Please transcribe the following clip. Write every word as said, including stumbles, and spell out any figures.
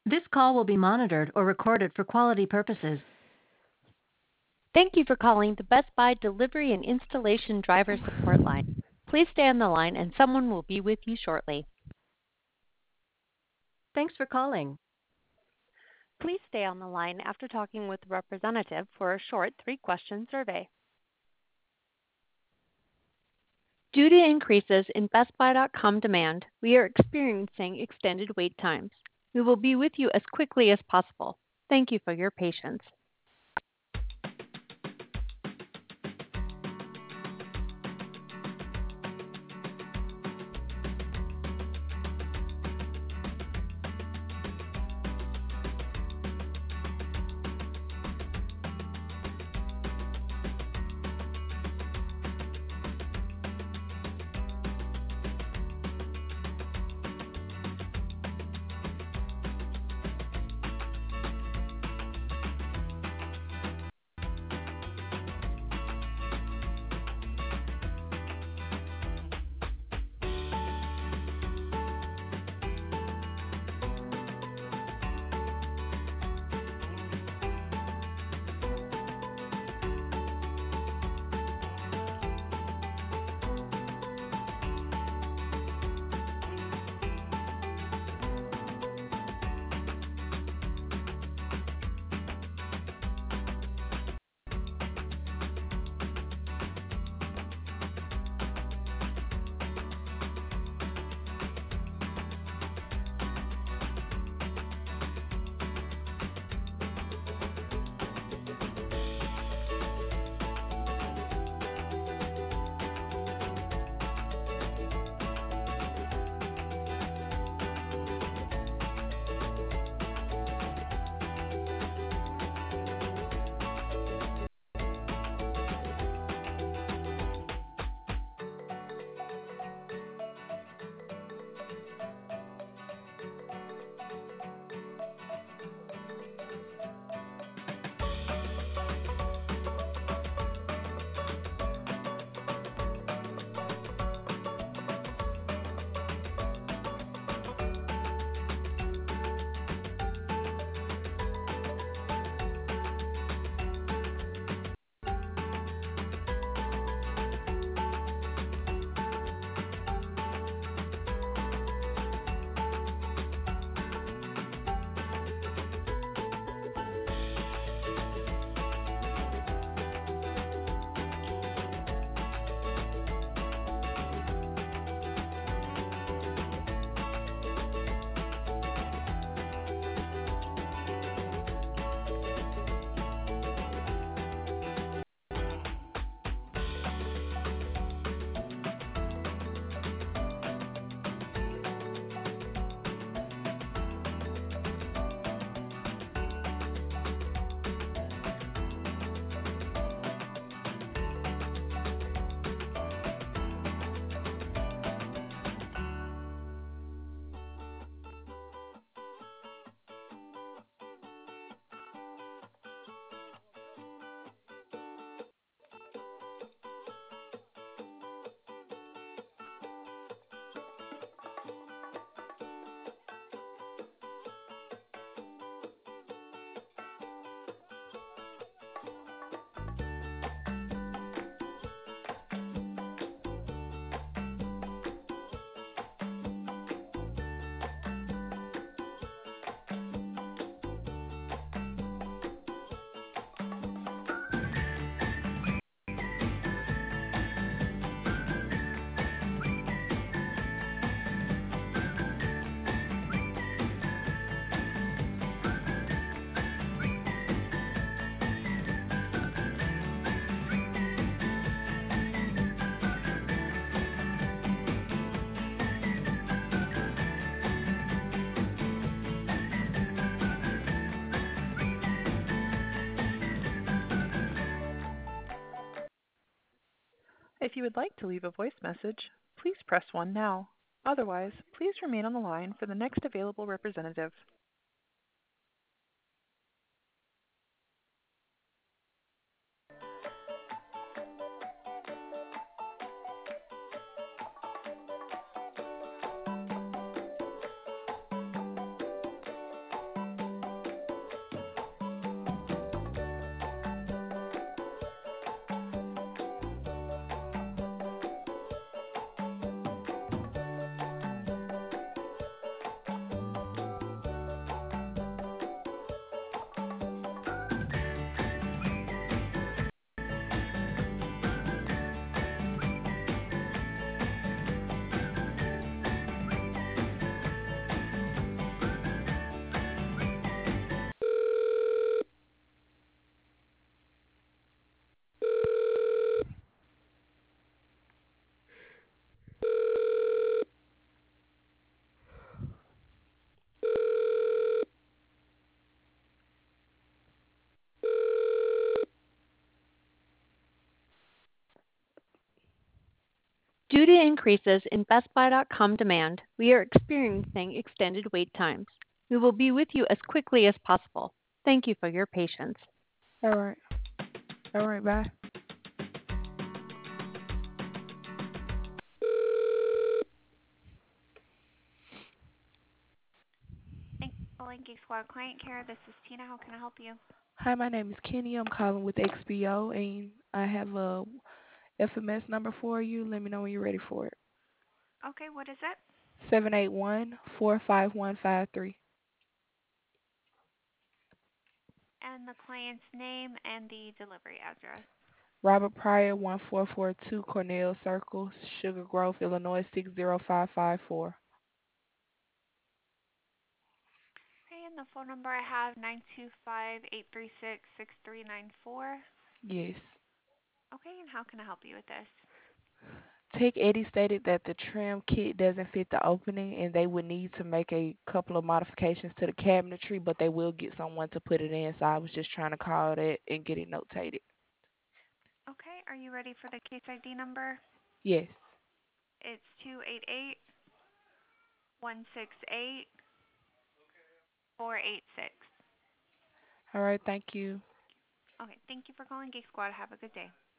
This call will be monitored or recorded for quality purposes. Thank you for calling the Best Buy Delivery and Installation Driver Support Line. Please stay on the line and someone will be with you shortly. Thanks for calling. Please stay on the line after talking with a representative for a short three-question survey. Due to increases in Best Buy dot com demand, we are experiencing extended wait times. We will be with you as quickly as possible. Thank you for your patience. If you would like to leave a voice message, please press one now. Otherwise, please remain on the line for the next available representative. Due to increases in Best Buy dot com demand, we are experiencing extended wait times. We will be with you as quickly as possible. Thank you for your patience. All right. All right, bye. Thanks for calling Geek Squad Client Care. This is Tina. How can I help you? Hi, my name is Kenny. I'm calling with X B O, and I have a F M S number for you. Let me know when you're ready for it. Okay, what is it? seven eight one, four five one five three. And the client's name and the delivery address. Robert Pryor, one four four two Cornell Circle, Sugar Grove, Illinois, six zero five five four. Okay, and the phone number I have, nine two five, eight three six, six three nine four. Yes. Okay, and how can I help you with this? Tech Eddie stated that the trim kit doesn't fit the opening and they would need to make a couple of modifications to the cabinetry, but they will get someone to put it in. So I was just trying to call that and get it notated. Okay, are you ready for the case I D number? Yes. It's two eight eight, one six eight, four eight six. All right. Thank you. Okay, thank you for calling Geek Squad. Have a good day.